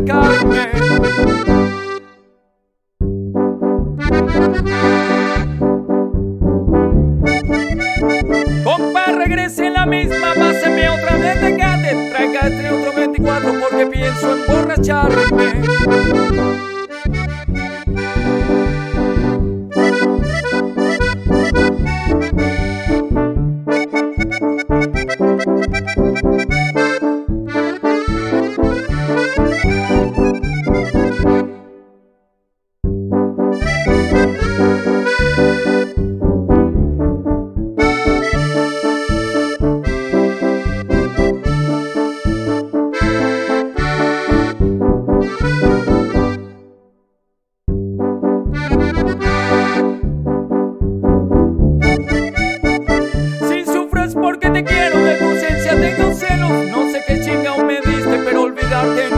explicarme. Compa, regrese en la misma, páseme otra vez de Tecate, traiga este otro 24 porque pienso emborracharme. Porque te quiero, de tu ausencia tengo celos. No sé qué chinga me diste, pero olvidarte